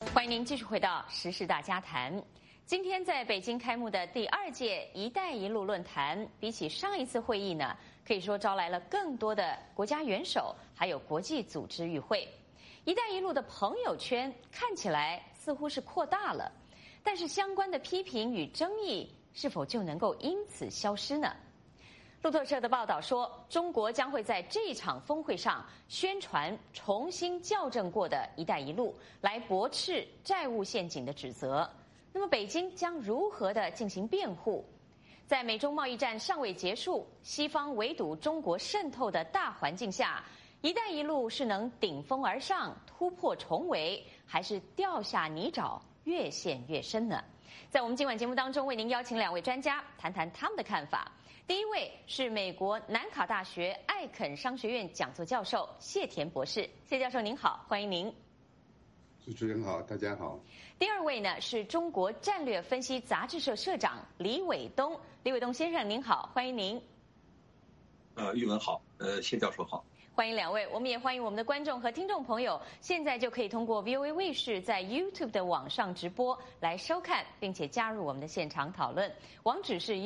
欢迎您继续回到时事大家谈。今天在北京开幕的第2届“一带一路”论坛，比起上一次会议呢，可以说招来了更多的国家元首，还有国际组织与会。“一带一路”的朋友圈看起来似乎是扩大了，但是相关的批评与争议是否就能够因此消失呢？路透社的报道说，中国将会在这场峰会上宣传重新校正过的“一带一路”，来驳斥债务陷阱的指责。那么，北京将如何的进行辩护？在美中贸易战尚未结束、西方围堵中国渗透的大环境下，“一带一路”是能顶峰而上、突破重围，还是掉下泥沼、越陷越深呢？在我们今晚节目当中，为您邀请2位专家谈谈他们的看法。第一位是美国南卡大学艾肯商学院讲座教授谢田博士，谢教授您好，欢迎您。 主持人好，大家好。 第二位呢是中国战略分析杂志社社长李伟东，李伟东先生您好，欢迎您。 玉文好，谢教授好。 欢迎2位，我们也欢迎我们的观众和听众朋友，现在就可以通过 VOA 卫视在 YouTube 的网上直播来收看，并且加入我们的现场讨论。网址是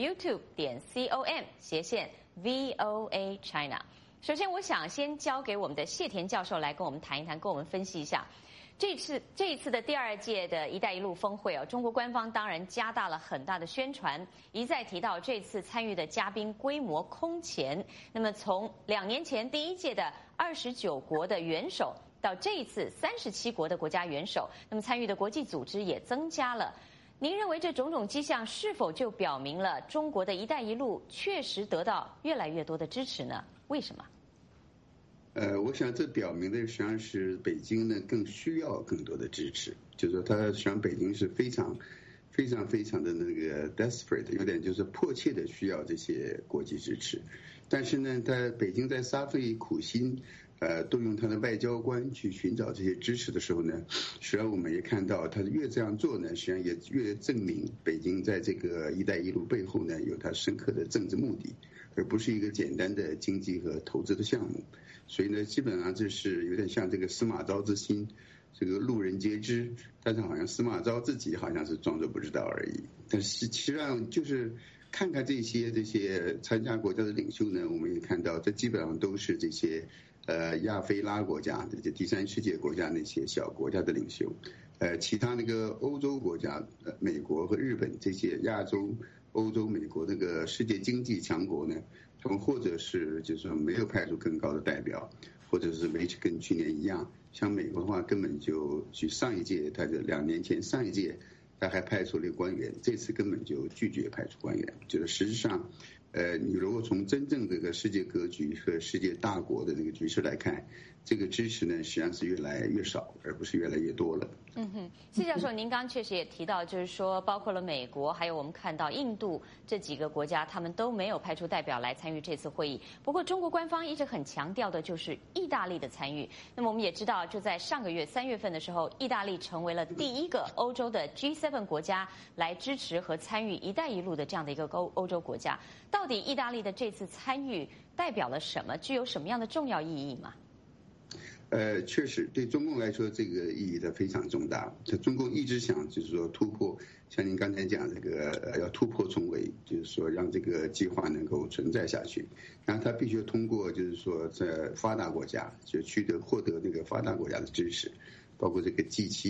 youtube.com/VOA China。首先，我想先交给我们的谢田教授来跟我们谈一谈，跟我们分析一下。这一次的第2届的一带一路峰会中国官方当然加大了很大的宣传，一再提到这次参与的嘉宾规模空前。那么从2年前第1届的29国的元首，到这一次37国的国家元首，那么参与的国际组织也增加了。您认为这种种迹象是否就表明了中国的一带一路确实得到越来越多的支持呢？为什么？ 我想这表明的实际上是北京呢更需要更多的支持，就是说它实际上北京是非常的那个 desperate， 有点就是迫切的需要这些国际支持。但是呢，北京在煞费苦心，动用他的外交官去寻找这些支持的时候呢，实际上我们也看到，他越这样做呢，实际上也越证明北京在这个“一带一路”背后呢有它深刻的政治目的，而不是一个简单的经济和投资的项目。所以呢，基本上这是有点像这个司马昭之心，这个路人皆知，但是好像司马昭自己好像是装作不知道而已。但是实际上就是看看这些参加国家的领袖呢，我们也看到这基本上都是这些亚非拉国家，这些第三世界国家那些小国家的领袖，其他那个欧洲国家，美国和日本这些亚洲、欧洲、美国那个世界经济强国呢，他们或者是就是说没有派出更高的代表，或者是维持跟去年一样。像美国的话，根本就去上一届，他就2年前上一届他还派出了官员，这次根本就拒绝派出官员。就是实际上，你如果从真正这个世界格局和世界大国的这个局势来看，这个支持呢实际上是越来越少，而不是越来越多了。 谢教授，您刚刚确实也提到，就是说包括了美国，还有我们看到印度这几个国家，他们都没有派出代表来参与这次会议。不过中国官方一直很强调的就是意大利的参与。那么我们也知道，就在上个月3月份的时候，意大利成为了第1个欧洲的 G7 国家来支持和参与“一带一路”的这样的一个欧洲国家。到底意大利的这次参与代表了什么？具有什么样的重要意义吗？ 确实对中共来说，这个意义的非常重大。中共一直想就是说突破，像您刚才讲这个要突破重围，就是说让这个计划能够存在下去。然后他必须通过就是说在发达国家就获得那个发达国家的支持，包括这个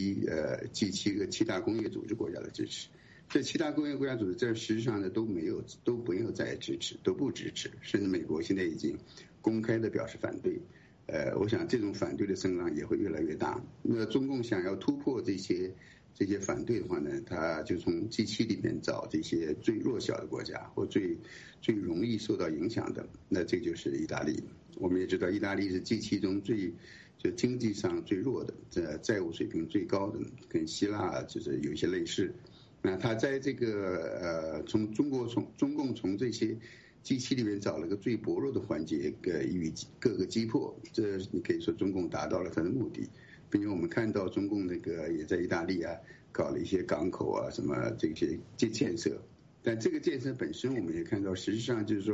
G7 个7大工业组织国家的支持。这7大工业国家组织这实际上呢都没有再支持，都不支持，甚至美国现在已经公开的表示反对。我想这种反对的声浪也会越来越大。那中共想要突破这些反对的话呢，他就从 G7 里面找这些最弱小的国家或最容易受到影响的，那这就是意大利。我们也知道意大利是 G7 中就经济上最弱的，债务水平最高的，跟希腊就是有一些类似。那他在这个中共从这些G7里面找了个最薄弱的环节，与各个击破，这你可以说中共达到了他的目的。并且我们看到中共那个也在意大利搞了一些港口什么这些建设，但这个建设本身我们也看到，实际上就是说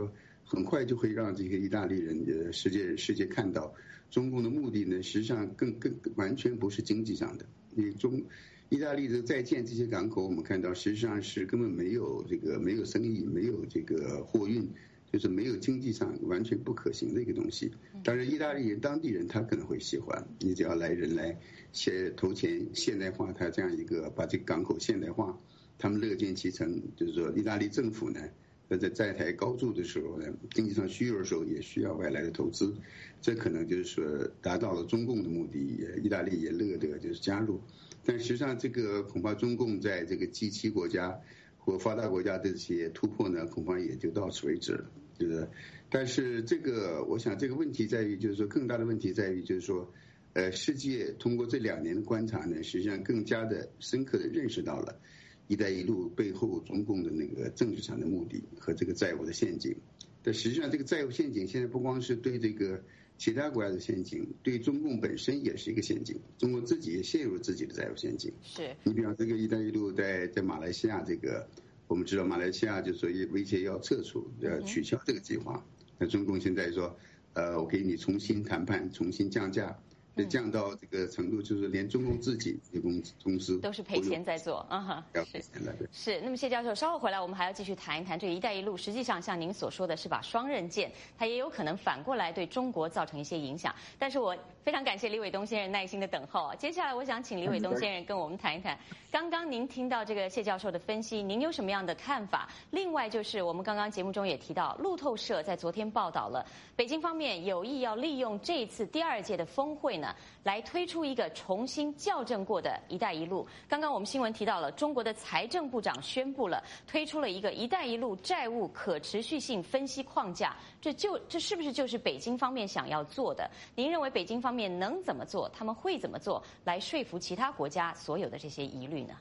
很快就会让这个意大利人世界看到，中共的目的呢，实际上更完全不是经济上的。意大利的在建这些港口，我们看到实际上是根本没有生意，没有这个货运，就是没有经济上完全不可行的一个东西。当然，意大利人当地人他可能会喜欢，你只要人来投钱现代化，他这样一个把这个港口现代化，他们乐见其成。就是说，意大利政府呢，在台高筑的时候呢，经济上需要的时候也需要外来的投资，这可能就是说达到了中共的目的，意大利也乐得就是加入。但实际上，这个恐怕中共在这个 G7 国家或发达国家的这些突破呢，恐怕也就到此为止了。就是，但是我想这个问题在于，就是说更大的问题在于，就是说，世界通过这2年的观察呢，实际上更加的深刻的认识到了“一带一路”背后中共的那个政治上的目的和这个债务的陷阱。但实际上，这个债务陷阱现在不光是对这个其他国家的陷阱，对中共本身也是一个陷阱。中国自己也陷入自己的债务陷阱。 是你比方这个“一带一路”在马来西亚这个，我们知道马来西亚就说威胁要撤出，取消这个计划。那中共现在说，我给你重新谈判，重新降价。降到这个程度，就是连中共自己的公司都是赔钱在做，是。那么谢教授，稍后回来我们还要继续谈一谈这个“一带一路”，实际上像您所说的是把双刃剑，它也有可能反过来对中国造成一些影响。但是我非常感谢李伟东先生耐心的等候。接下来我想请李伟东先生跟我们谈一谈，刚刚您听到这个谢教授的分析，您有什么样的看法？另外就是我们刚刚节目中也提到，路透社在昨天报道了，北京方面有意要利用这一次第2届的峰会呢，来推出一个重新校正过的一带一路。刚刚我们新闻提到了，中国的财政部长宣布了推出了一个一带一路债务可持续性分析框架，这是不是就是北京方面想要做的？您认为北京方面能怎么做？他们会怎么做来说服其他国家所有的这些疑虑呢？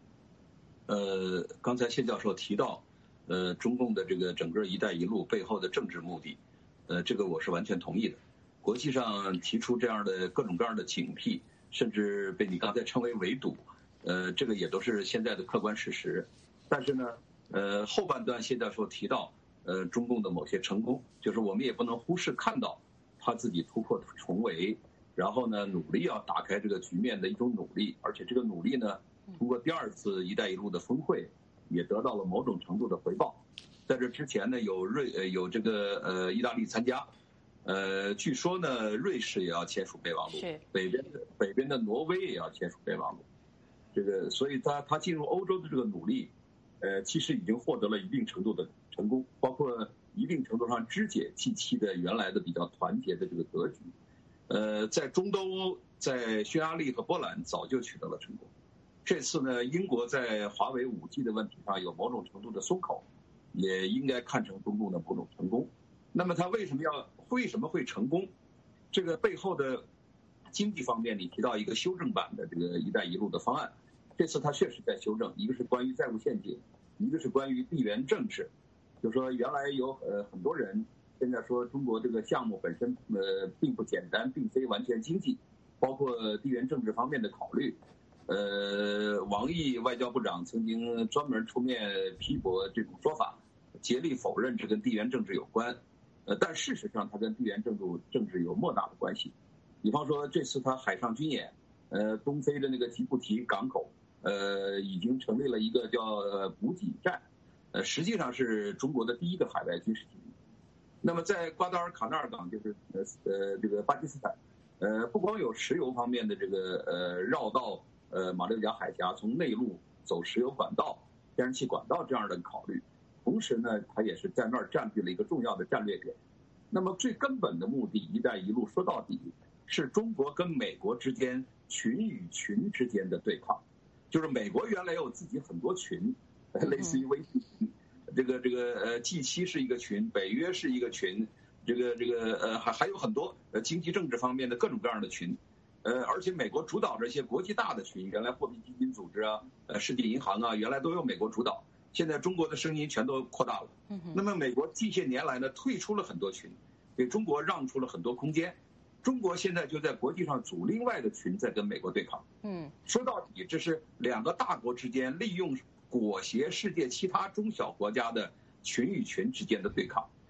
刚才谢教授提到，中共的这个整个一带一路背后的政治目的，这个我是完全同意的。国际上提出这样的各种各样的警惕，甚至被你刚才称为围堵，这个也都是现在的客观事实。但是呢，后半段谢教授提到，中共的某些成功，就是我们也不能忽视看到他自己突破重围，然后呢，努力要打开这个局面的一种努力，而且这个努力呢，通过第2次一带一路的峰会，也得到了某种程度的回报。在这之前呢，有这个意大利参加。据说呢，瑞士也要签署备忘录，北边的挪威也要签署备忘录。这个，所以他进入欧洲的这个努力，其实已经获得了一定程度的成功，包括一定程度上肢解G7的原来的比较团结的这个格局。在中东欧，在匈牙利和波兰早就取得了成功。这次呢，英国在华为5G 的问题上有某种程度的松口，也应该看成中共的某种成功。那么他为什么会成功？这个背后的经济方面，你提到一个修正版的这个“一带一路”的方案，这次他确实在修正，一个是关于债务陷阱，一个是关于地缘政治。就说原来有很多人现在说中国这个项目本身并不简单，并非完全经济，包括地缘政治方面的考虑。王毅外交部长曾经专门出面批驳这种说法，竭力否认这跟地缘政治有关。但事实上，它跟地缘政治有莫大的关系。比方说，这次它海上军演，东非的那个吉布提港口，已经成立了一个叫补给站，实际上是中国的第1个海外军事基地。那么在瓜达尔卡纳尔港，就是这个巴基斯坦，不光有石油方面的这个绕道马六甲海峡，从内陆走石油管道、天然气管道这样的考虑。同时呢，它也是在那儿占据了一个重要的战略点。那么最根本的目的，一带一路说到底是中国跟美国之间群与群之间的对抗。就是美国原来有自己很多群，类似于微信群，这个G7是一个群，北约是一个群，还有很多经济政治方面的各种各样的群。而且美国主导着一些国际大的群，原来货币基金组织啊、世界银行啊，原来都由美国主导。现在中国的声音全都扩大了。那么美国近些年来呢，退出了很多群，给中国让出了很多空间。中国现在就在国际上组另外的群，在跟美国对抗。说到底，这是2个大国之间利用裹挟世界其他中小国家的群与群之间的对抗。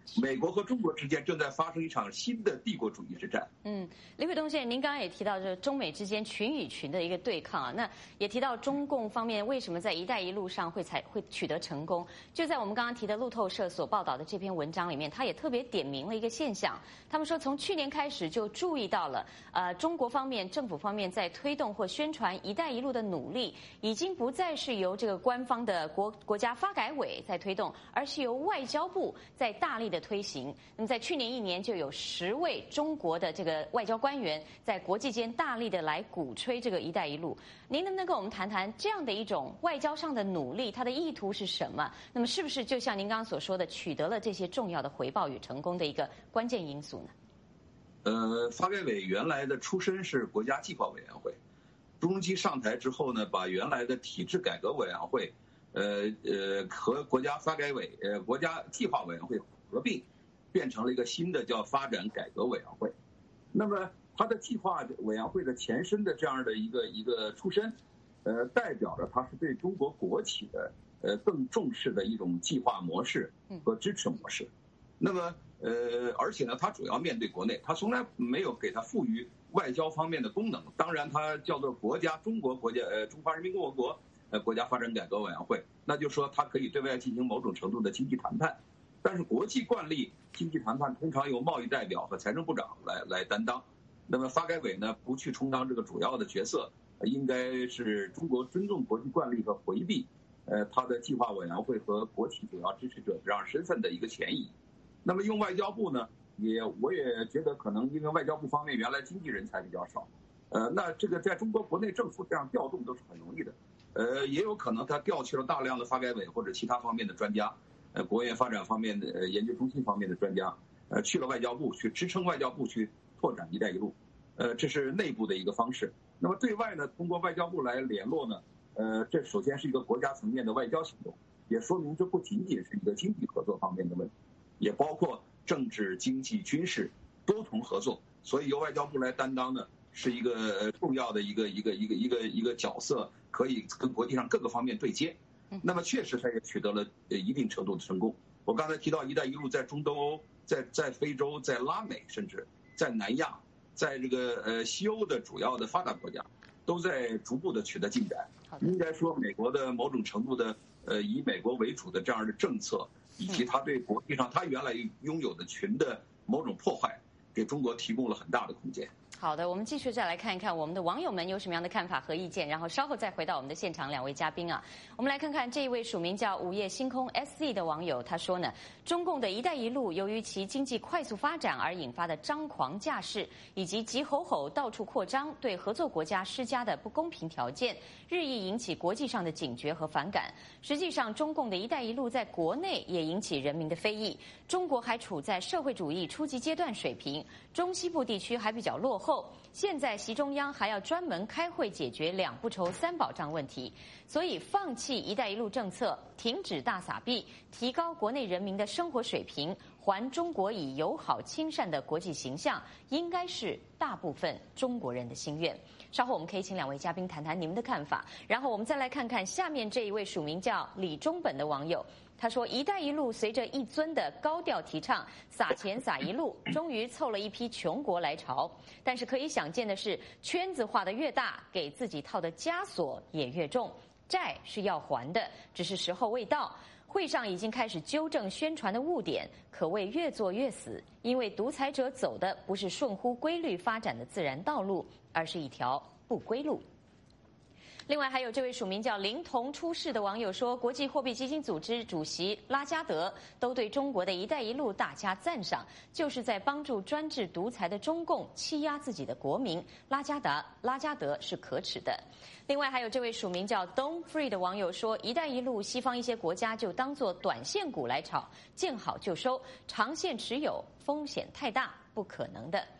美国和中国之间正在发生一场新的帝国主义之战。 李伟东先生，您刚刚也提到这中美之间群与群的一个对抗啊，那也提到中共方面为什么在"一带一路"上会取得成功，就在我们刚刚提的路透社所报道的这篇文章里面，他也特别点明了一个现象，他们说从去年开始就注意到了，中国方面政府方面在推动或宣传"一带一路"的努力，已经不再是由这个官方的国家发改委在推动，而是由外交部在大力的推行。那么在去年1年就有10位中国的这个外交官员在国际间大力的来鼓吹这个"一带一路"。您能不能跟我们谈谈这样的一种外交上的努力，它的意图是什么？那么是不是就像您刚刚所说的，取得了这些重要的回报与成功的一个关键因素呢？ 发改委原来的出身是国家计划委员会，朱镕基上台之后呢，把原来的体制改革委员会，和国家发改委、国家计划委员会合并，变成了一个新的叫发展改革委员会。那么它的计划委员会的前身的这样的一个出身，代表着它是对中国国企的更重视的一种计划模式和支持模式。那么而且呢，它主要面对国内，它从来没有给它赋予外交方面的功能。当然，它叫做中华人民共和国国家发展改革委员会，那就说它可以对外进行某种程度的经济谈判。但是国际惯例，经济谈判通常由贸易代表和财政部长来担当。那么发改委呢，不去充当这个主要的角色，应该是中国尊重国际惯例和回避它的计划委员会和国企主要支持者这样身份的一个前移。那么用外交部呢，我也觉得可能因为外交部方面原来经济人才比较少，那这个在中国国内政府这样调动都是很容易的，也有可能他调去了大量的发改委或者其他方面的专家，国务院发展方面的研究中心方面的专家，去了外交部去支撑外交部去拓展"一带一路"，这是内部的一个方式。那么对外呢，通过外交部来联络呢，这首先是一个国家层面的外交行动，也说明这不仅仅是一个经济合作方面的问题，也包括政治、经济、军事多重合作。所以由外交部来担当呢，是一个重要的一个角色，可以跟国际上各个方面对接。那么确实它也取得了一定程度的成功。我刚才提到"一带一路"在中东欧、在非洲、在拉美，甚至在南亚，在这个西欧的主要的发达国家，都在逐步的取得进展。应该说，美国的某种程度的以美国为主的这样的政策，以及它对国际上它原来拥有的群的某种破坏，给中国提供了很大的空间。 好的，我们继续再来看一看我们的网友们有什么样的看法和意见，然后稍后再回到我们的现场2位嘉宾啊。我们来看看这一位署名叫午夜星空 SZ 的网友，他说呢，中共的"一带一路"由于其经济快速发展而引发的张狂架势，以及急吼吼到处扩张对合作国家施加的不公平条件，日益引起国际上的警觉和反感。实际上，中共的"一带一路"在国内也引起人民的非议。中国还处在社会主义初级阶段水平，中西部地区还比较落后。现在习中央还要专门开会解决2不愁3保障问题，所以放弃"一带一路"政策，停止大撒币，提高国内人民的生活水平，还中国以友好亲善的国际形象，应该是大部分中国人的心愿。稍后我们可以请2位嘉宾谈谈你们的看法，然后我们再来看看下面这一位署名叫李中本的网友。他说"一带一路"随着一尊的高调提倡，撒钱撒一路，终于凑了一批穷国来朝。但是可以想见的是，圈子画得越大，给自己套的枷锁也越重。债是要还的，只是时候未到。会上已经开始纠正宣传的误点，可谓越做越死。因为独裁者走的不是顺乎规律发展的自然道路，而是一条不归路。另外还有这位署名叫灵童出世的网友说，国际货币基金组织主席拉加德都对中国的一带一路大加赞赏，就是在帮助专制独裁的中共欺压自己的国民。拉加德是可耻的。另外还有这位署名叫 Don Free 的网友说，一带一路西方一些国家就当作短线股来炒，见好就收，长线持有风险太大，不可能的。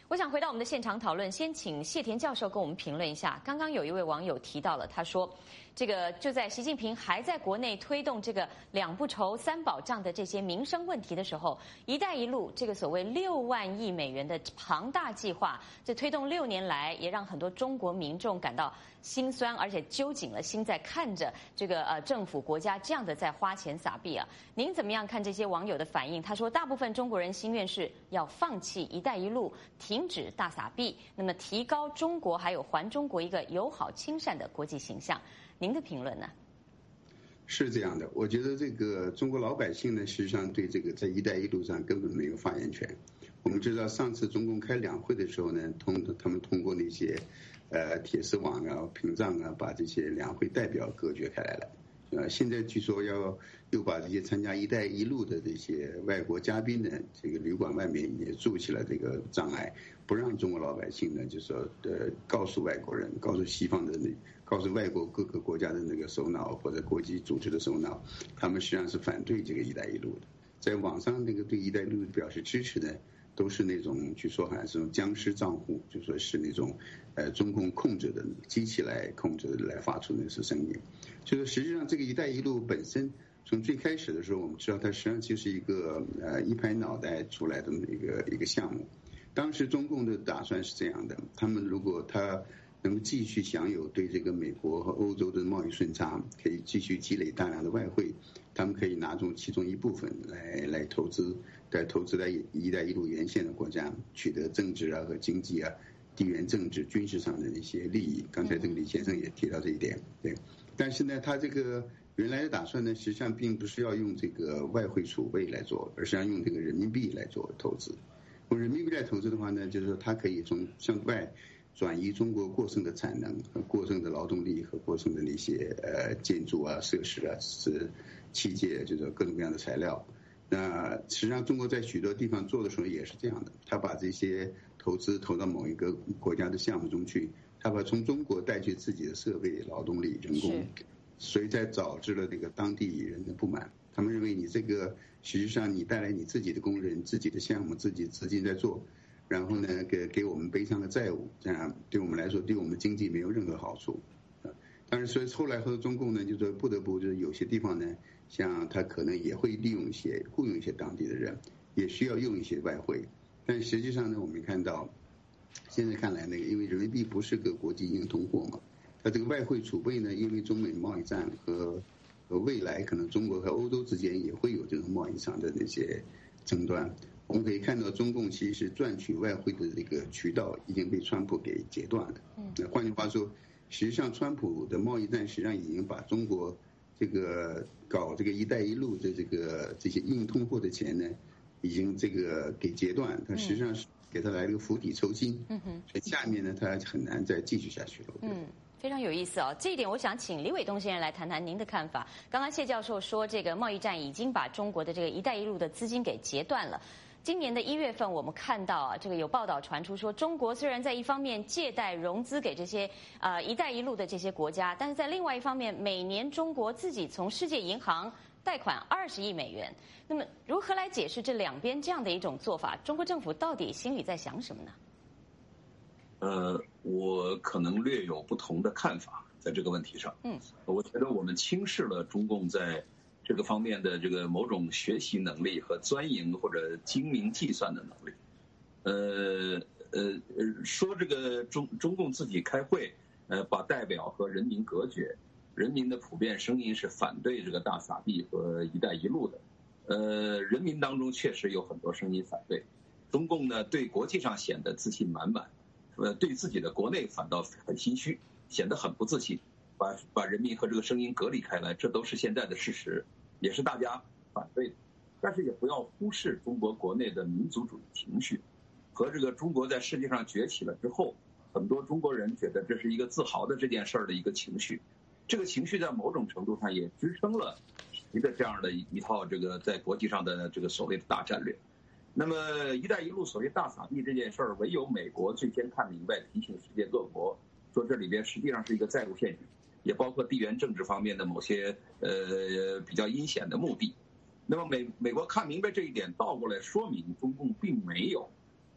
我想回到我们的现场讨论，先请谢田教授跟我们评论一下。刚刚有一位网友提到了，他说，这个就在习近平还在国内推动这个2不愁3保障的这些民生问题的时候，“一带一路”这个所谓6万亿美元的庞大计划，这推动6年来，也让很多中国民众感到心酸，而且揪紧了心在看着这个政府国家这样的在花钱撒币啊。您怎么样看这些网友的反应？他说，大部分中国人心愿是要放弃“一带一路”，停止大撒币，那么提高中国还有环中国一个友好亲善的国际形象。您的评论呢？ 是这样的，我觉得这个中国老百姓呢，实际上对这个在“一带一路”上根本没有发言权。我们知道上次中共开两会的时候呢，他们通过那些铁丝网啊、屏障啊，把这些两会代表隔绝开来了。现在据说又把这些参加“一带一路”的这些外国嘉宾呢，这个旅馆外面也筑起了这个障碍，不让中国老百姓呢，就说告诉外国人、告诉西方的告诉外国各个国家的那个首脑或者国际组织的首脑，他们实际上是反对这个“一带一路”的。在网上那个对“一带一路”表示支持的，都是那种据说好像是僵尸账户，就说是那种中共控制的机器来控制来发出那些声音。就是实际上这个“一带一路”本身从最开始的时候，我们知道它实际上就是一个一拍脑袋出来的一个项目。当时中共的打算是这样的，他们如果他能够继续享有对这个美国和欧洲的贸易顺差，可以继续积累大量的外汇，他们可以拿出其中一部分来投资在“一带一路”沿线的国家，取得政治啊和经济啊、地缘政治、军事上的一些利益。刚才这个李先生也提到这一点，对。但是呢，他这个原来的打算呢，实际上并不是要用这个外汇储备来做，而是要用这个人民币来做投资。用人民币来投资的话呢，就是说它可以向外转移中国过剩的产能和过剩的劳动力和过剩的那些建筑啊、设施啊、是器械，就是各种各样的材料。那实际上中国在许多地方做的时候也是这样的，他把这些投资投到某一个国家的项目中去，他把从中国带去自己的设备、劳动力、人工，所以才导致了这个当地人的不满。他们认为你这个实际上你带来你自己的工人、自己的项目、自己资金在做，然后呢给我们背上了债务，这样对我们来说对我们经济没有任何好处。但是所以后来和中共呢，就说不得不就是有些地方呢，像他可能也会雇佣一些当地的人，也需要用一些外汇。但实际上呢，我们看到现在看来呢，因为人民币不是个国际硬通货嘛，它这个外汇储备呢，因为中美贸易战和未来可能中国和欧洲之间也会有这种贸易上的那些争端。我们可以看到，中共其实赚取外汇的这个渠道已经被川普给截断了。换句话说，实际上川普的贸易战实际上已经把中国这个搞这个“一带一路”的这些硬通货的钱呢，已经这个给截断。它实际上是给他来了个釜底抽薪。所以下面呢，他很难再继续下去了。 非常有意思哦，这一点我想请李伟东先生来谈谈您的看法。刚刚谢教授说，这个贸易战已经把中国的这个“一带一路”的资金给截断了。今年的1月份，我们看到啊，这个有报道传出说，中国虽然在一方面借贷融资给这些“一带一路”的这些国家，但是在另外一方面，每年中国自己从世界银行贷款20亿美元。那么，如何来解释这两边这样的一种做法？中国政府到底心里在想什么呢？ 我可能略有不同的看法，在这个问题上。我觉得我们轻视了中共在这个方面的这个某种学习能力和钻营或者精明计算的能力。说这个中共自己开会，把代表和人民隔绝，人民的普遍声音是反对这个大撒币和“一带一路”的。人民当中确实有很多声音反对。中共呢，对国际上显得自信满满。对自己的国内反倒很心虚，显得很不自信，把人民和这个声音隔离开来，这都是现在的事实，也是大家反对的。但是也不要忽视中国国内的民族主义情绪，和这个中国在世界上崛起了之后，很多中国人觉得这是一个自豪的这件事儿的一个情绪，这个情绪在某种程度上也支撑了习的这样的一套这个在国际上的这个所谓的大战略。那么“一带一路”所谓大撒币这件事儿，唯有美国最先看明白，提醒世界各国说这里边实际上是一个债务陷阱，也包括地缘政治方面的某些比较阴险的目的。那么美国看明白这一点，倒过来说明中共并没有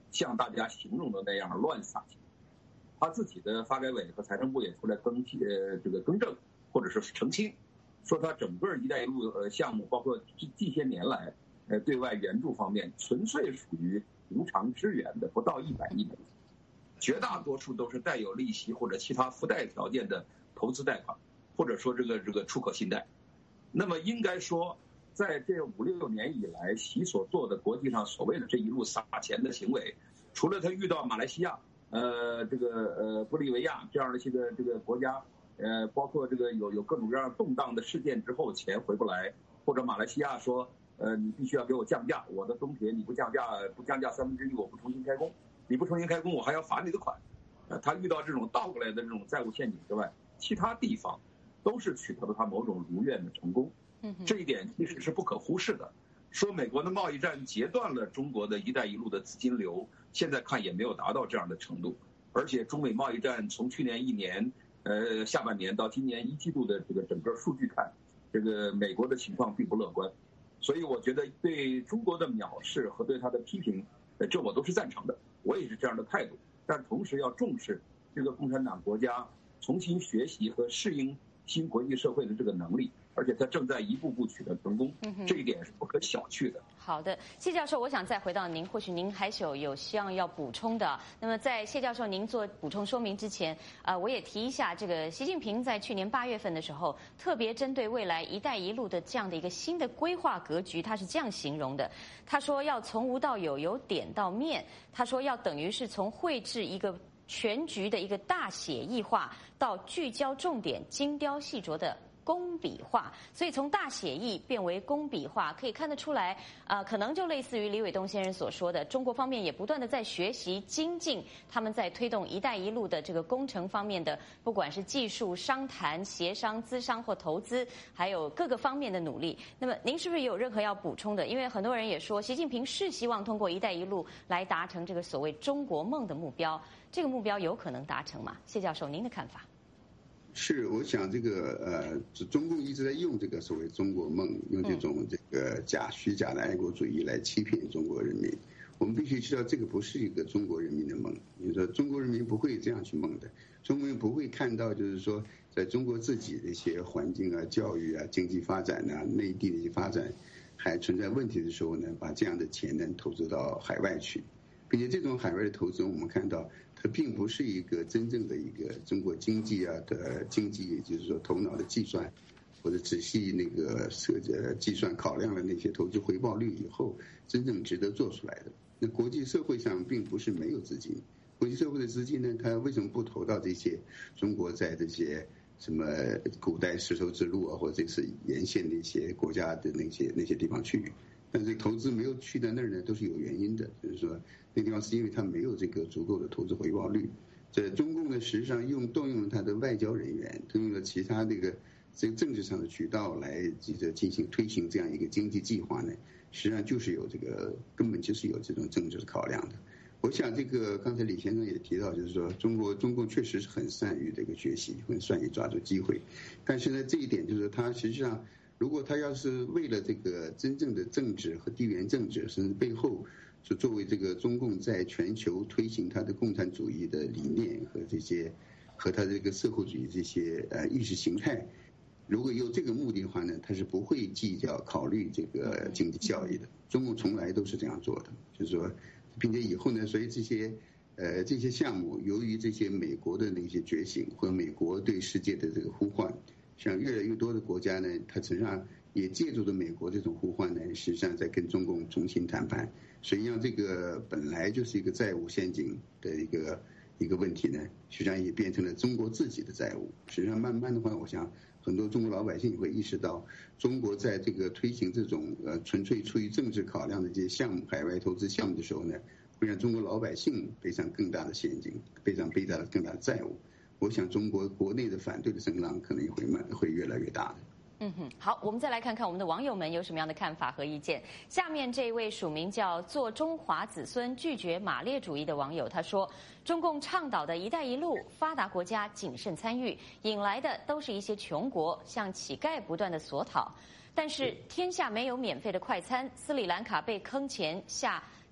像大家形容的那样乱撒钱。他自己的发改委和财政部也出来更正或者是澄清，说他整个“一带一路”项目，包括近些年来对外援助方面，纯粹属于无偿支援的，不到100亿美元，绝大多数都是带有利息或者其他附带条件的投资贷款，或者说这个出口信贷。那么应该说，在这5、6年以来，习所做的国际上所谓的这一路撒钱的行为，除了他遇到马来西亚、玻利维亚这样的这个国家，包括有各种各样动荡的事件之后钱回不来，或者马来西亚说，你必须要给我降价，我的东铁你不降价1/3，我不重新开工，你不重新开工我还要罚你的款。他遇到这种倒过来的这种债务陷阱之外，其他地方都是取得了他某种如愿的成功。这一点其实是不可忽视的。说美国的贸易战截断了中国的一带一路的资金流，现在看也没有达到这样的程度。而且中美贸易战从去年1年下半年到今年1季度的这个整个数据看，这个美国的情况并不乐观。所以我觉得对中国的藐视和对他的批评，这我都是赞成的，我也是这样的态度。但同时要重视这个共产党国家重新学习和适应新国际社会的这个能力，而且他正在一步步取得成功，这一点是不可小觑的。 好的，谢教授，我想再回到您，或许您还是有希望要补充的。那么在谢教授您做补充说明之前，我也提一下，这个习近平在去年8月份的时候，特别针对未来“一带一路”的这样的一个新的规划格局，他是这样形容的：他说要从无到有，由点到面。他说要等于是从绘制一个全局的一个大写意化，到聚焦重点、精雕细琢的工笔画，所以从大写意变为工笔画，可以看得出来，可能就类似于李伟东先生所说的，中国方面也不断的在学习精进，他们在推动“一带一路”的这个工程方面的，不管是技术、商谈、协商、资商或投资，还有各个方面的努力。那么您是不是有任何要补充的？因为很多人也说，习近平是希望通过“一带一路”来达成这个所谓中国梦的目标，这个目标有可能达成吗？谢教授，您的看法？ 是，我想这个中共一直在用这个所谓中国梦，用这种这个虚假的爱国主义来欺骗中国人民。我们必须知道，这个不是一个中国人民的梦。你说中国人民不会这样去梦的，中国人不会看到就是说，在中国自己的一些环境啊、教育啊、经济发展啊、内地的一些发展还存在问题的时候呢，把这样的钱呢投资到海外去。并且这种海外的投资，我们看到它并不是一个真正的一个中国经济的经济，也就是说头脑的计算，或者仔细计算考量了那些投资回报率以后，真正值得做出来的。那国际社会上并不是没有资金，国际社会的资金呢，它为什么不投到这些中国在这些什么古代丝绸之路啊，或者是沿线的一些国家的那些地方去？但是投资没有去到那儿呢，都是有原因的，就是说那地方是因为它没有这个足够的投资回报率。在中共呢，实际上动用了它的外交人员，动用了其他这个政治上的渠道来进行推行这样一个经济计划呢，实际上就是有这个根本就是有这种政治的考量的。我想这个刚才李先生也提到，就是说中共确实是很善于这个学习，很善于抓住机会，但是呢，这一点就是它实际上，如果他要是为了这个真正的政治和地缘政治，甚至背后是作为这个中共在全球推行他的共产主义的理念和他这个社会主义这些意识形态，如果有这个目的的话呢，他是不会考虑这个经济效益的。中共从来都是这样做的，就是说，并且以后呢，所以这些项目，由于这些美国的那些觉醒和美国对世界的这个呼唤。像越来越多的国家呢，它实际上也借助着美国这种呼唤呢，实际上在跟中共重新谈判。实际上，这个本来就是一个债务陷阱的一个问题呢，实际上也变成了中国自己的债务。实际上，慢慢的话，我想很多中国老百姓也会意识到，中国在这个推行这种纯粹出于政治考量的这些项目、海外投资项目的时候呢，会让中国老百姓背上更大的陷阱，背上更大的债务。我想中国国内的反对的声浪可能也会越来越大的。 好，我们再来看看我们的网友们有什么样的看法和意见。下面这一位署名叫做中华子孙拒绝马列主义的网友，他说，中共倡导的一带一路，发达国家谨慎参与，引来的都是一些穷国，像乞丐不断的索讨。但是天下没有免费的快餐，斯里兰卡被坑钱下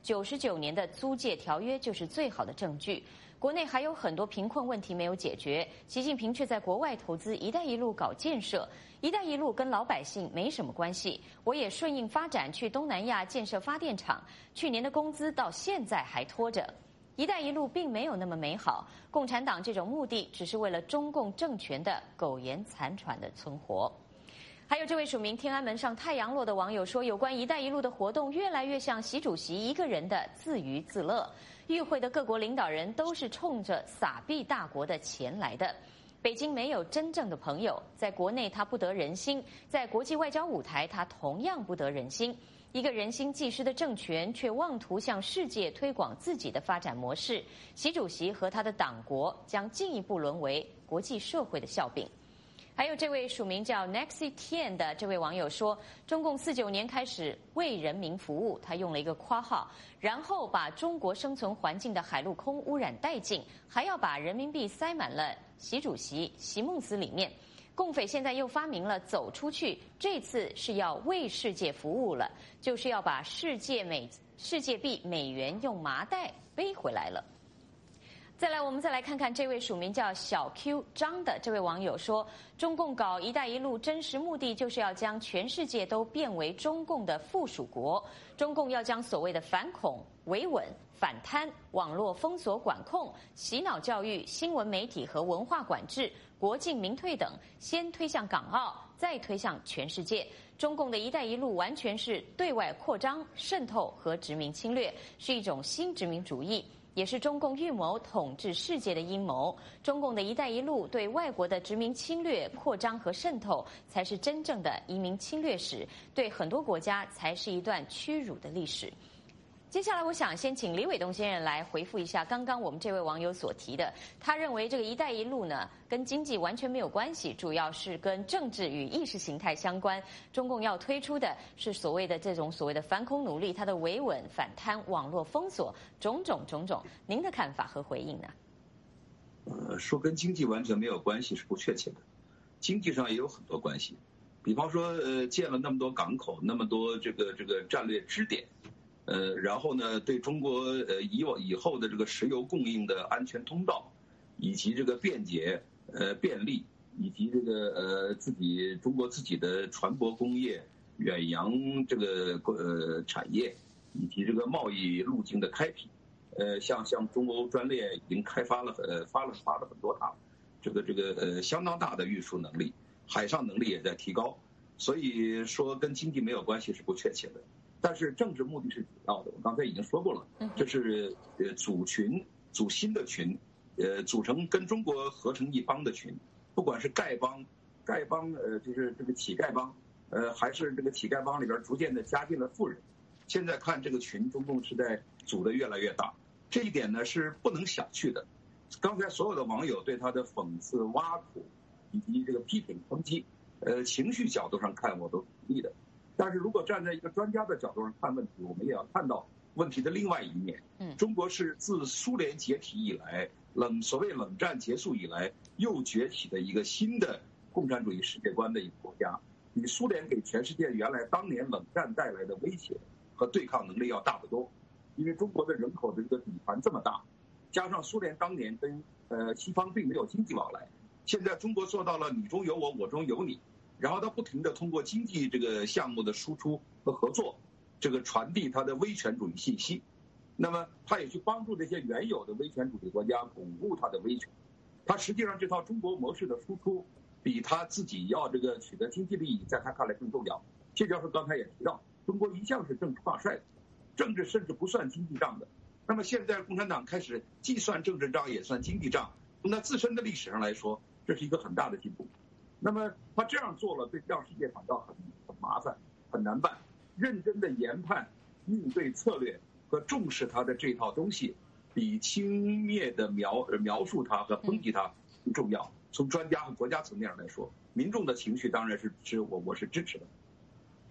99年的租界条约就是最好的证据。国内还有很多贫困问题没有解决，习近平却在国外投资“一带一路”搞建设。“一带一路”跟老百姓没什么关系，我也顺应发展去东南亚建设发电厂，去年的工资到现在还拖着。“一带一路”并没有那么美好，共产党这种目的只是为了中共政权的苟延残喘的存活。还有这位署名天安门上太阳落的网友说，有关“一带一路”的活动越来越像习主席一个人的自娱自乐。与会的各国领导人都是冲着撒币大国的钱来的。北京没有真正的朋友，在国内他不得人心，在国际外交舞台他同样不得人心。一个人心既失的政权，却妄图向世界推广自己的发展模式，习主席和他的党国将进一步沦为国际社会的笑柄。还有这位署名叫 Nexi Tian 的这位网友说，中共49年开始为人民服务，他用了一个括号，然后把中国生存环境的海陆空污染殆尽，还要把人民币塞满了习主席、习孟子里面。共匪现在又发明了走出去，这次是要为世界服务了，就是要把世界币美元用麻袋背回来了。再来，我们再来看看这位署名叫小 Q 张的这位网友说，中共搞“一带一路”真实目的就是要将全世界都变为中共的附属国。中共要将所谓的反恐、维稳、反贪、网络封锁管控、洗脑教育、新闻媒体和文化管制、国进民退等，先推向港澳，再推向全世界。中共的“一带一路”完全是对外扩张、渗透和殖民侵略，是一种新殖民主义。也是中共预谋统治世界的阴谋。中共的一带一路对外国的殖民侵略、扩张和渗透，才是真正的移民侵略史，对很多国家才是一段屈辱的历史。接下来，我想先请李伟东先生来回复一下刚刚我们这位网友所提的。他认为这个“一带一路”呢，跟经济完全没有关系，主要是跟政治与意识形态相关。中共要推出的是所谓的反恐努力，它的维稳、反贪、网络封锁，种种。您的看法和回应呢？ 说跟经济完全没有关系是不确切的，经济上也有很多关系。比方说，建了那么多港口，那么多这个战略支点。然后呢，对中国以后的这个石油供应的安全通道，以及这个便捷便利，以及这个中国自己的船舶工业、远洋这个产业，以及这个贸易路径的开辟，像中欧专列已经开发了发了很多趟，这个相当大的运输能力，海上能力也在提高，所以说跟经济没有关系是不确切的。但是政治目的是主要的，我刚才已经说过了，这是组新的群，组成跟中国合成一帮的群，不管是丐帮，就是这个乞丐帮，还是这个乞丐帮里边逐渐的加进了富人。现在看这个群，中共是在组得越来越大，这一点呢是不能小觑的。刚才所有的网友对他的讽刺、挖苦以及这个批评、抨击，情绪角度上看我都是同意的。但是如果站在一个专家的角度上看问题，我们也要看到问题的另外一面。中国是自苏联解体以来，所谓冷战结束以来又崛起的一个新的共产主义世界观的一个国家，比苏联给全世界原来当年冷战带来的威胁和对抗能力要大得多。因为中国的人口的这个底盘这么大，加上苏联当年跟西方并没有经济往来，现在中国做到了你中有我，我中有你。然后他不停地通过经济这个项目的输出和合作，这个传递他的威权主义信息。那么他也去帮助这些原有的威权主义国家巩固他的威权。他实际上这套中国模式的输出，比他自己要这个取得经济利益，在他看来更重要。谢教授刚才也提到，中国一向是政治挂帅的，政治甚至不算经济账的。那么现在共产党开始既算政治账也算经济账，从他自身的历史上来说，这是一个很大的进步。那么他这样做了，对让世界感到很麻烦、很难办。认真的研判应对策略和重视他的这套东西，比轻蔑的描述他和抨击他更重要。从专家和国家层面上来说，民众的情绪当然是我是支持的。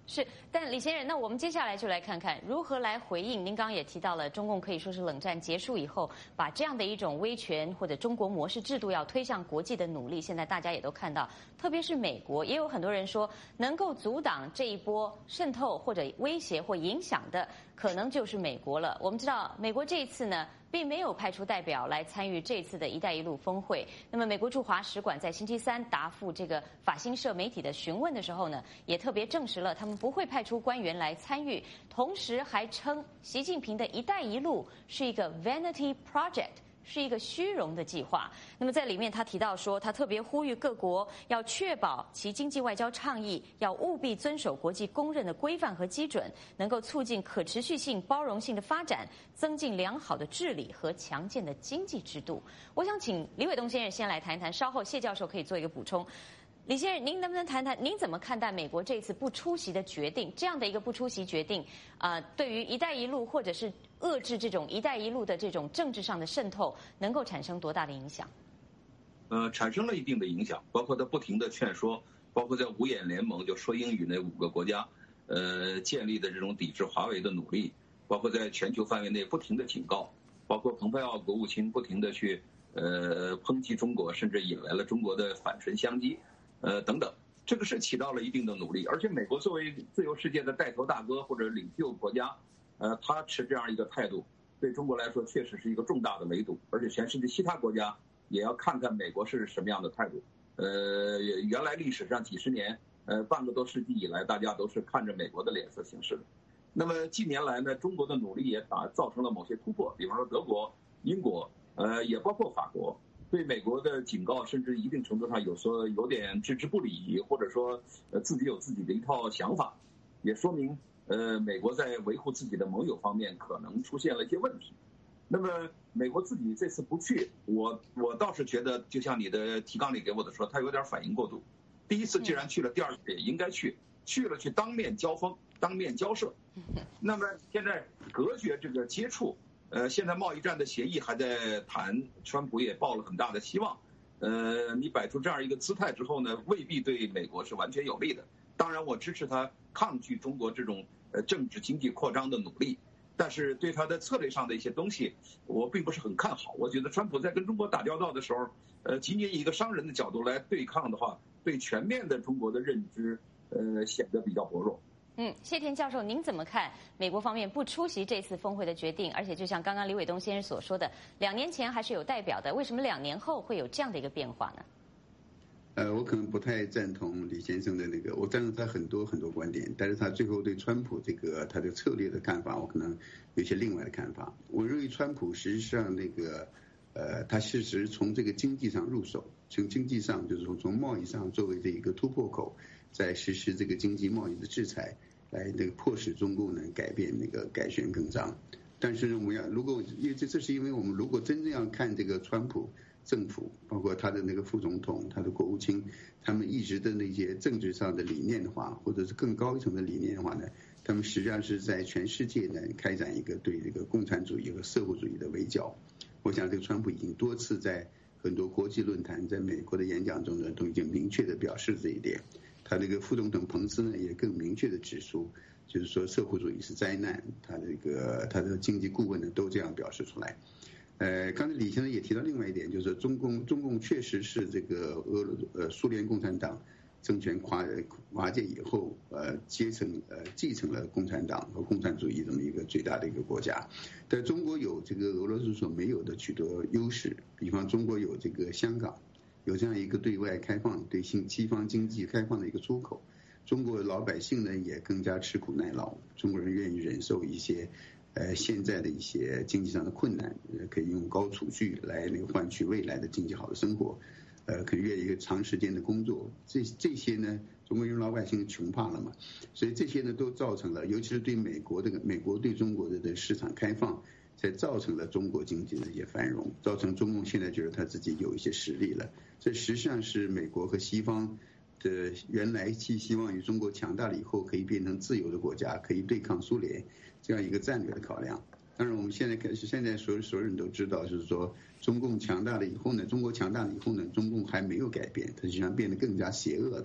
是，但李先生，那我们接下来就来看看如何来回应。您刚刚也提到了，中共可以说是冷战结束以后，把这样的一种威权或者中国模式制度要推向国际的努力，现在大家也都看到，特别是美国，也有很多人说，能够阻挡这一波渗透或者威胁或影响的，可能就是美国了。我们知道，美国这一次呢，并没有派出代表来参与这次的一带一路峰会。那么，美国驻华使馆在星期三答复这个法新社媒体的询问的时候呢，也特别证实了他们不会派出官员来参与，同时还称习近平的一带一路是一个 vanity project， 是一个虚荣的计划。那么在里面他提到说，他特别呼吁各国要确保其经济外交倡议要务必遵守国际公认的规范和基准，能够促进可持续性、包容性的发展，增进良好的治理和强健的经济制度。我想请李伟东先生先来谈一谈，稍后谢教授可以做一个补充。李先生，您能不能谈谈您怎么看待美国这次不出席的决定？这样的一个不出席决定，对于“一带一路”或者是遏制这种“一带一路”的这种政治上的渗透，能够产生多大的影响？ 产生了一定的影响，包括他不停的劝说，包括在五眼联盟就说英语那5个国家，建立的这种抵制华为的努力，包括在全球范围内不停的警告，包括蓬佩奥国务卿不停的去抨击中国，甚至引来了中国的反唇相讥。等等，这个是起到了一定的努力，而且美国作为自由世界的带头大哥或者领袖国家，他持这样一个态度，对中国来说确实是一个重大的围堵，而且全世界其他国家也要看看美国是什么样的态度。原来历史上几十年，半个多世纪以来，大家都是看着美国的脸色行事的。那么近年来呢，中国的努力也造成了某些突破，比方说德国、英国，也包括法国。对美国的警告，甚至一定程度上有点置之不理，或者说自己有自己的一套想法，也说明美国在维护自己的盟友方面可能出现了一些问题。那么美国自己这次不去，我倒是觉得，就像你的提纲里给我的说，他有点反应过度。第一次既然去了，第二次也应该去了去当面交锋、当面交涉。那么现在隔绝这个接触。现在贸易战的协议还在谈，川普也抱了很大的希望。你摆出这样一个姿态之后呢，未必对美国是完全有利的。当然，我支持他抗拒中国这种政治经济扩张的努力，但是对他的策略上的一些东西，我并不是很看好。我觉得川普在跟中国打交道的时候，仅仅以一个商人的角度来对抗的话，对全面的中国的认知，显得比较薄弱。 谢田教授，您怎么看美国方面不出席这次峰会的决定？而且就像刚刚李伟东先生所说的，2年前还是有代表的，为什么2年后会有这样的一个变化呢？ 我可能不太赞同李先生的那个，我赞同他很多观点，但是他最后对川普这个他的策略的看法，我可能有些另外的看法。我认为川普实际上那个他事实从这个经济上入手，从经济上就是从贸易上作为这一个突破口，在实施这个经济贸易的制裁，来那个迫使中共呢改变那个改弦更张。但是我们要因为这是因为我们如果真正要看这个川普政府，包括他的那个副总统、他的国务卿，他们一直的那些政治上的理念的话，或者是更高一层的理念的话呢，他们实际上是在全世界呢开展一个对这个共产主义和社会主义的围剿。我想这个川普已经多次在很多国际论坛，在美国的演讲中呢，都已经明确的表示这一点。他这个副总统彭斯呢，也更明确的指出，就是说社会主义是灾难。他的经济顾问呢，都这样表示出来。刚才李先生也提到另外一点，就是说中共确实是这个苏联共产党政权瓦解以后，继承了共产党和共产主义这么一个最大的一个国家。但中国有这个俄罗斯所没有的许多优势，比方中国有这个香港，有这样一个对外开放、对西方经济开放的一个出口。中国老百姓呢也更加吃苦耐劳，中国人愿意忍受一些现在的一些经济上的困难，可以用高储蓄来那个换取未来的经济好的生活，可以愿意一个长时间的工作。这些呢，中国人老百姓穷怕了嘛，所以这些呢都造成了，尤其是对美国对中国的市场开放，才造成了中国经济的一些繁荣，造成中共现在觉得他自己有一些实力了。这实际上是美国和西方的原来寄希望于中国强大了以后可以变成自由的国家，可以对抗苏联这样一个战略的考量。当然我们现在所有人都知道，就是说中共强大了以后呢，中国强大了以后呢，中共还没有改变，它实际上变得更加邪恶的。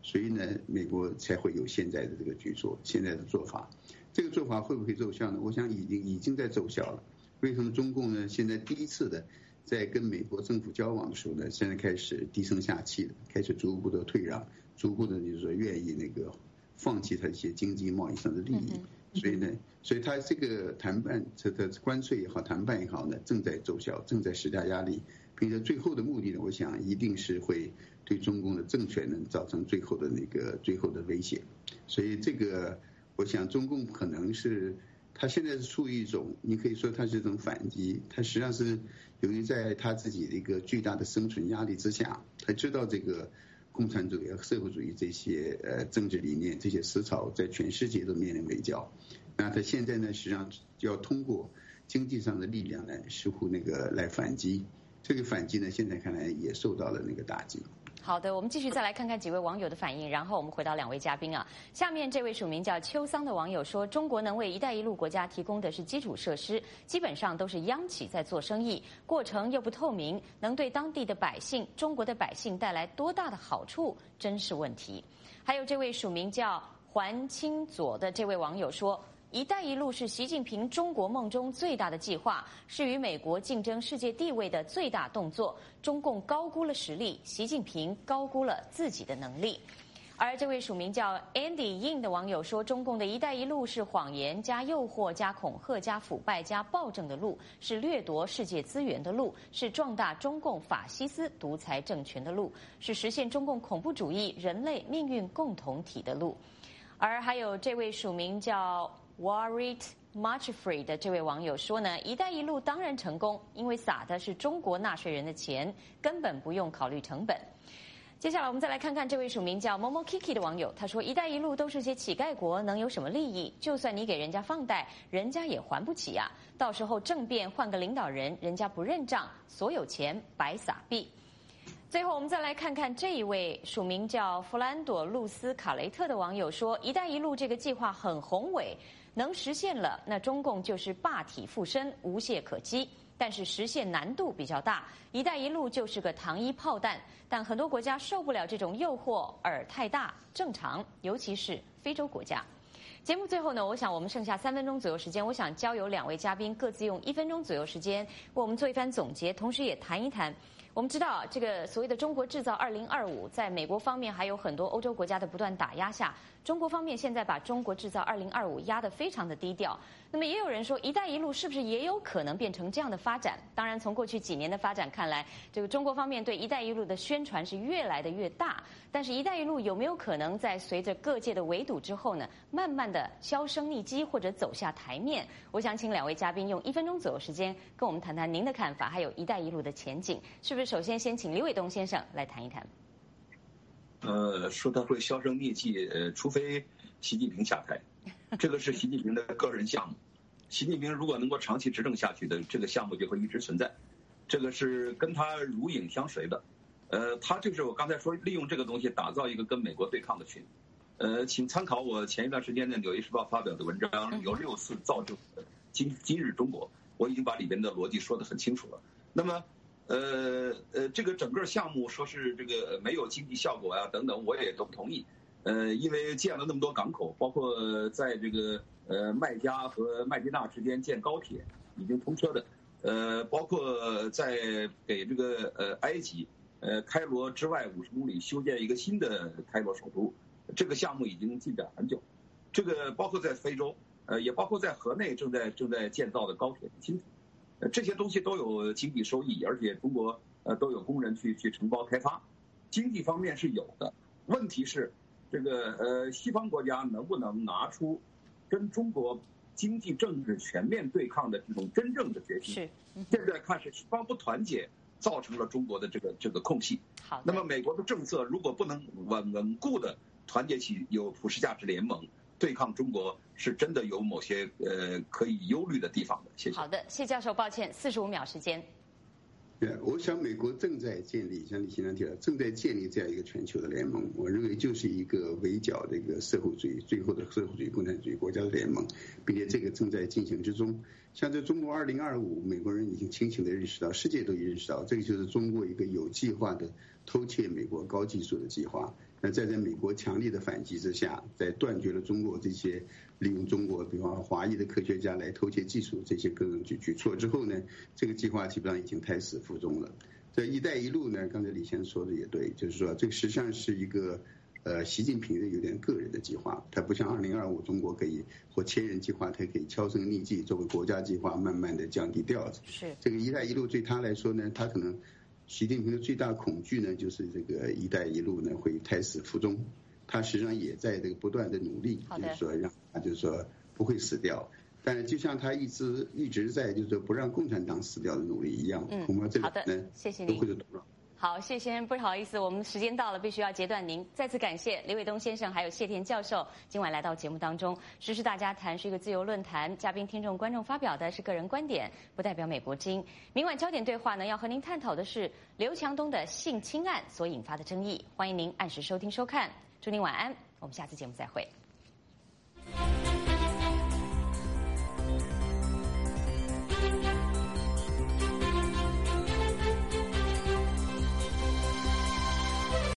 所以呢，美国才会有现在的这个举措，现在的做法。这个做法会不会奏效呢？我想已经在奏效了。为什么中共呢？现在第一次的在跟美国政府交往的时候呢，现在开始低声下气的，开始逐步的退让，逐步的就是说愿意那个放弃他一些经济贸易上的利益。所以他这个谈判，这个关税也好，谈判也好呢，正在奏效，正在施加压力，并且最后的目的呢，我想一定是会对中共的政权呢造成最后的威胁。所以这个，我想中共可能是他现在是处于一种，你可以说他是一种反击，他实际上是由于在他自己的一个巨大的生存压力之下，他知道这个共产主义和社会主义这些政治理念这些思潮在全世界都面临围剿，那他现在呢实际上就要通过经济上的力量呢似乎那个来反击，这个反击呢现在看来也受到了那个打击。 好的，我们继续再来看看几位网友的反应，然后我们回到两位嘉宾啊。下面这位署名叫秋桑的网友说，中国能为“一带一路”国家提供的是基础设施，基本上都是央企在做生意，过程又不透明，能对当地的百姓、中国的百姓带来多大的好处，真是问题。还有这位署名叫环清左的这位网友说，一带一路是习近平中国梦中最大的计划，是与美国竞争世界地位的最大动作。中共高估了实力，习近平高估了自己的能力。而这位署名叫 Andy Yin 的网友说，中共的一带一路是谎言加诱惑加恐吓加腐败加暴政的路，是掠夺世界资源的路，是壮大中共法西斯独裁政权的路，是实现中共恐怖主义人类命运共同体的路。而还有这位署名叫Warit Muchfree 的这位网友说呢，一带一路当然成功，因为撒的是中国纳税人的钱，根本不用考虑成本。接下来我们再来看看这位署名叫 Momo Kiki 的网友，他说，一带一路都是些乞丐国，能有什么利益？就算你给人家放贷，人家也还不起啊，到时候政变换个领导人，人家不认账，所有钱白撒币。最后我们再来看看这一位署名叫弗兰朵路斯卡雷特的网友说，一带一路这个计划很宏伟，能实现了，那中共就是霸体附身，无懈可击，但是实现难度比较大，一带一路就是个糖衣炮弹，但很多国家受不了这种诱惑，饵太大，正常，尤其是非洲国家。节目最后呢，我想我们剩下3分钟左右时间，我想交由2位嘉宾各自用1分钟左右时间为我们做一番总结，同时也谈一谈。我们知道这个所谓的中国制造2025，在美国方面还有很多欧洲国家的不断打压下，中国方面现在把中国制造2025压得非常的低调。那么也有人说，一带一路是不是也有可能变成这样的发展？当然，从过去几年的发展看来，这个中国方面对一带一路的宣传是越来的越大。但是，一带一路有没有可能在随着各界的围堵之后呢，慢慢的销声匿迹或者走下台面？我想请2位嘉宾用1分钟左右时间跟我们谈谈您的看法，还有一带一路的前景，是不是？首先，先请李伟东先生来谈一谈。 说他会销声匿迹，除非习近平下台，这个是习近平的个人项目。习近平如果能够长期执政下去的，这个项目就会一直存在，这个是跟他如影相随的。他就是我刚才说，利用这个东西打造一个跟美国对抗的群。请参考我前一段时间在《纽约时报》发表的文章，由6·4造就今日中国，我已经把里边的逻辑说得很清楚了。那么这个整个项目说是这个没有经济效果啊等等，我也都不同意。因为建了那么多港口，包括在这个麦加和麦地那之间建高铁已经通车的，包括在给这个埃及开罗之外50公里修建一个新的开罗首都，这个项目已经进展很久。这个包括在非洲，也包括在河内正在建造的高铁新铁。这些东西都有经济收益，而且中国都有工人去承包开发，经济方面是有的。问题是，这个西方国家能不能拿出跟中国经济政治全面对抗的这种真正的决心？ 是， 现在看是西方不团结，造成了中国的这个空隙。 好， 那么美国的政策如果不能稳固的团结起有普世价值联盟，对抗中国是真的有某些可以忧虑的地方的。谢谢。 好的，谢教授，抱歉，45秒时间。 我想美国正在建立，像李先生提到，正在建立这样一个全球的联盟。我认为就是一个围剿这个社会主义，最后的社会主义、共产主义国家的联盟，并且这个正在进行之中。像在中国2025，美国人已经清醒地认识到，世界都已认识到，这个就是中国一个有计划的偷窃美国高技术的计划。 那在美国强力的反击之下，在断绝了中国这些利用中国，比方华裔的科学家来偷窃技术这些各种举措之后呢，这个计划基本上已经胎死腹中了。这“一带一路”呢，刚才李先生说的也对，就是说这个实际上是一个习近平的有点个人的计划，它不像2025中国可以或千人计划，它可以销声匿迹，作为国家计划慢慢的降低调子。 是这个“一带一路”对他来说呢，他可能习近平的最大恐惧呢，就是这个“一带一路”呢会胎死腹中。他实际上也在这个不断的努力，就是说让他就是说不会死掉。但是就像他一直在就是说不让共产党死掉的努力一样，恐怕这个呢谢谢都会是徒劳。 好，谢先生，不好意思，我们时间到了，必须要截断您。再次感谢李伟东先生还有谢田教授今晚来到节目当中。时事大家谈是一个自由论坛，嘉宾、听众、观众发表的是个人观点，不代表美国之音。明晚焦点对话呢，要和您探讨的是刘强东的性侵案所引发的争议。欢迎您按时收听收看，祝您晚安，我们下次节目再会。